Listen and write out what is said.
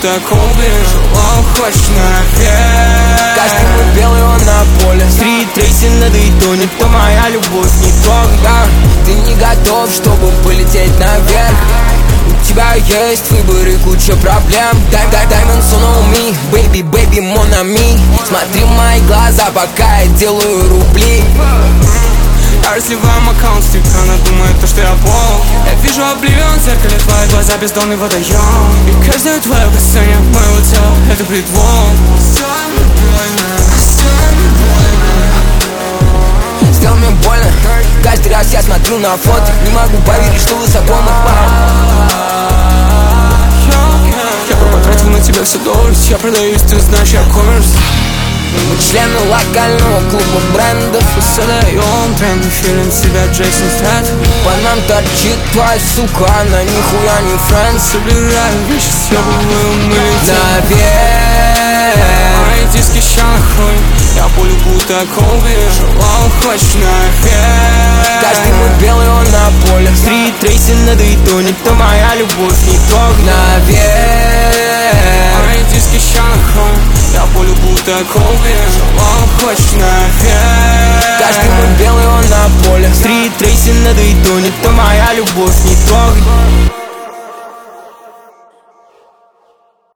такого желал, хочешь наверх. Каждый мой белый, он на поле. Стрит-рейсинг на Дейтоне, то моя любовь не трогает. Ты не готов, чтобы полететь наверх. У тебя есть выбор и куча проблем. Diamonds on me, baby, baby, mon ami. Смотри в мои глаза, пока я делаю рубли. Я разливаю аккаунт стика, она думает то, что я пол. Я вижу обливион в зеркале, твои глаза бездонный водоем. И каждое твое касание моего тела — это притвор. Сделал мне больно. Каждый раз я смотрю на фото, не могу поверить, что высоко мы падаем. Я потратил на тебя все доллары, я продаюсь, ты знаешь, я коммерс. Мы члены локального клуба брендов И задаем тренды, филин себя Джейсон Стэтхэм. По нам торчит твоя сука, она нихуя не френд. Собираю вещи, съебываю, мы летим наверх. Мои диски ща нахуй, я полюбу такого желал, хочешь наверх. Каждый мой белый, он на поле. Стрит-рейсинг на Дейтоне, то моя любовь не трогает. Наверх. Мои диски ща нахуй, я полюбу такого желал, хочешь наверх. Каждый мой белый, он на поле. Стрит-рейсинг на Дейтоне, то моя любовь не трогает.